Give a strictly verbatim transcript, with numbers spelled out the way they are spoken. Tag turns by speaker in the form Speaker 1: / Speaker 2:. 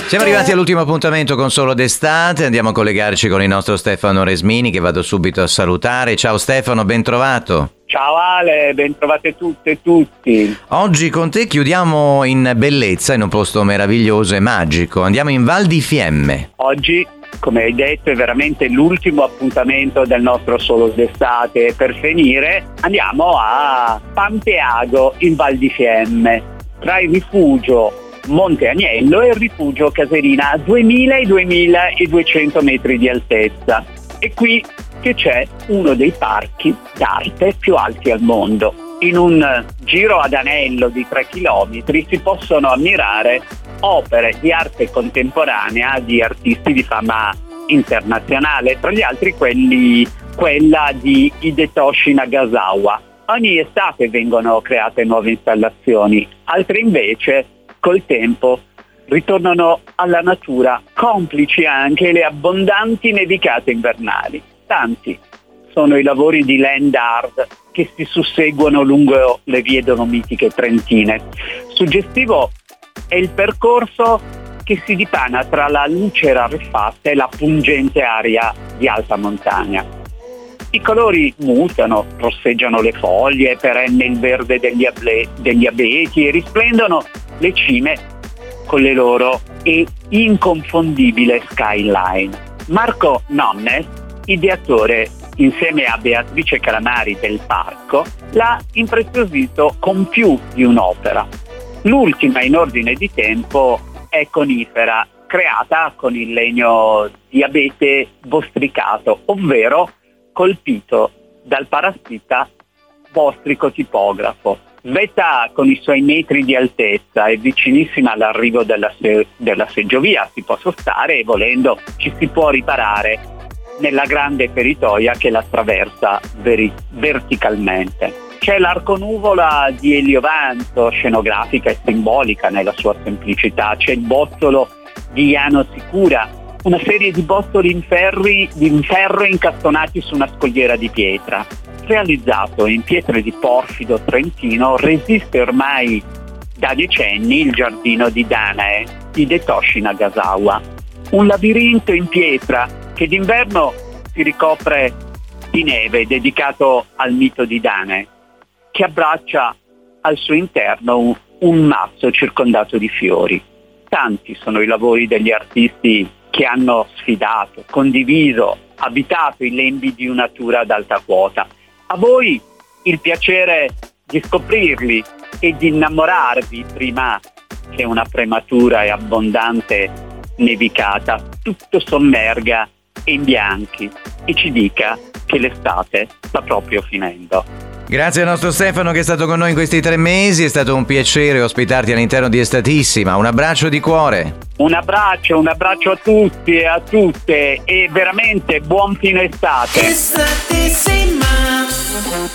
Speaker 1: Siamo arrivati all'ultimo appuntamento con Solo d'Estate, andiamo a collegarci con il nostro Stefano Resmini che vado subito a salutare. Ciao Stefano, ben trovato.
Speaker 2: Ciao Ale, ben trovate tutte e tutti.
Speaker 1: Oggi con te chiudiamo in bellezza, in un posto meraviglioso e magico. Andiamo in Val di Fiemme.
Speaker 2: Oggi, come hai detto, è veramente l'ultimo appuntamento del nostro Solo d'Estate. Per finire andiamo a Pampeago in Val di Fiemme, tra il rifugio Monte Agnello e il rifugio Caserina, a duemila e duemiladuecento metri di altezza. E qui che c'è uno dei parchi d'arte più alti al mondo. In un giro ad anello di tre chilometri si possono ammirare opere di arte contemporanea di artisti di fama internazionale, tra gli altri quelli, quella di Hidetoshi Nagasawa. Ogni estate vengono create nuove installazioni, altre invece col tempo ritornano alla natura, complici anche le abbondanti nevicate invernali. Tanti sono i lavori di land art che si susseguono lungo le vie dolomitiche trentine. Suggestivo è il percorso che si dipana tra la luce rarefatta e la pungente aria di alta montagna. I colori mutano, rosseggiano le foglie, perenne il verde degli, able- degli abeti e risplendono le cime con le loro e inconfondibile skyline. Marco Nonnes, ideatore insieme a Beatrice Calamari del parco, l'ha impreziosito con più di un'opera. L'ultima in ordine di tempo è Conifera, creata con il legno di abete bostricato, ovvero colpito dal parassita bostrico tipografo. Svetta con i suoi metri di altezza e vicinissima all'arrivo della, se- della seggiovia, si può sostare e volendo ci si può riparare nella grande feritoia che la attraversa veri- verticalmente. C'è l'arconuvola di Eliovanto, scenografica e simbolica nella sua semplicità. C'è il bozzolo di Iano Sicura, una serie di bozzoli in, ferri, in ferro incastonati su una scogliera di pietra. Realizzato in pietre di porfido trentino, resiste ormai da decenni il giardino di Danae di Hidetoshi Nagasawa. Un labirinto in pietra che d'inverno si ricopre di neve, dedicato al mito di Danae, che abbraccia al suo interno un, un masso circondato di fiori. Tanti sono i lavori degli artisti che hanno sfidato, condiviso, abitato i lembi di una natura ad alta quota. A voi il piacere di scoprirli e di innamorarvi prima che una prematura e abbondante nevicata tutto sommerga e imbianchi e ci dica che l'estate sta proprio finendo.
Speaker 1: Grazie al nostro Stefano che è stato con noi in questi tre mesi, è stato un piacere ospitarti all'interno di Estatissima, un abbraccio di cuore.
Speaker 2: Un abbraccio, un abbraccio a tutti e a tutte e veramente buon fine estate. Estatissima.